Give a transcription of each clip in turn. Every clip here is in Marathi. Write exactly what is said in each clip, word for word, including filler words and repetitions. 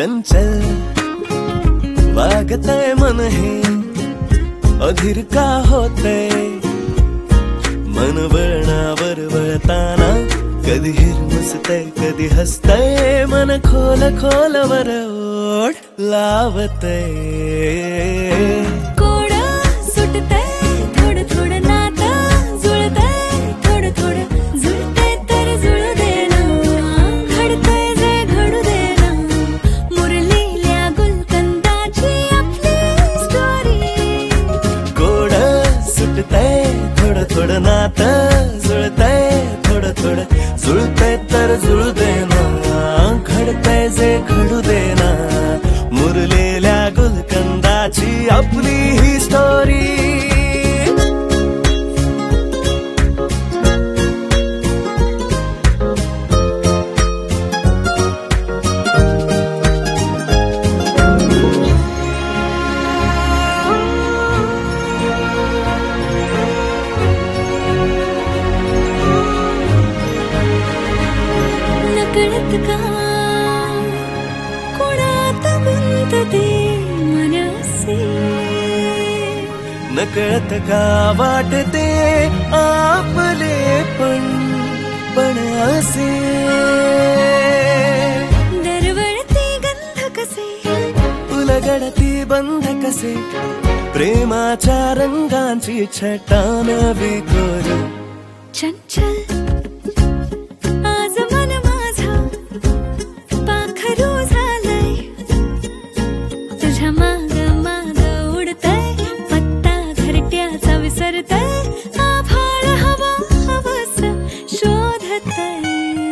चंचल वागतय मन हे अधीर का होतय मन वळणावर वळताना कधी हिरमुसतय कधी हसतय मन खोल खोलवर ओढ लावतय कोड सुटतय थोडं थोडं नातं जुळतय थोडं थोडं जुळतय तर जुळू दे ना घडतय जे घडू दे ना मुरलेल्या गुलकंदाची आपली स्टोरी कोड सुटतय थोडं थोडं नातं जुळतय थोडं थोडं जुळतय तर जुळू दे ना घडतय जे घडू दे ना मुरलेल्या गुलकंदाची आपली ही स्टोरी नकळत का कोणात गुंतते मनसे नकळत का वाटते आपले पण पण असे दरवळती गंध कसे उलगडती बंध कसे प्रेमाच्या रंगांची छटा नवी करू चंचल आज मन माझं पाखरू झालंय तुझ्या माग माग उडतय पत्ता घरट्याचा विसरतय आभाळ हवा हवस शोधतय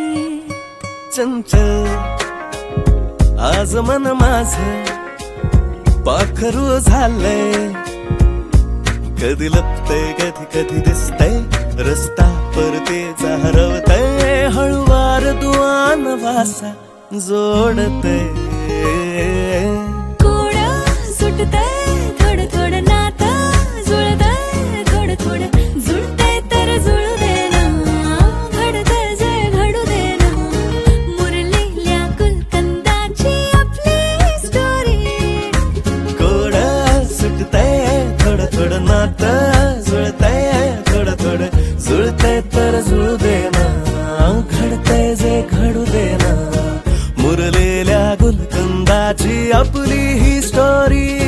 चंचल आज मन माझं पाखरू झालंय कधी लपतय कधी कधी दिसतय रस्ता परतेचा हरवतय हळुवार दुआन वासा जोडतय कोड सुटतय थोडं थोडं नातं जुळतय थोडं थोडं जुळतय तर जुळू दे ना घडतय जे घडू दे ना मुरलेल्या गुलकंदाची आपली स्टोरी कोड सुटतय थोडं थोडं नातं जुळतय थोडं थोडं जुळतय तर जुळू दे ना घडतय जे घडू दे ना मुरलेल्या गुलकंदाची आपली ही स्टोरी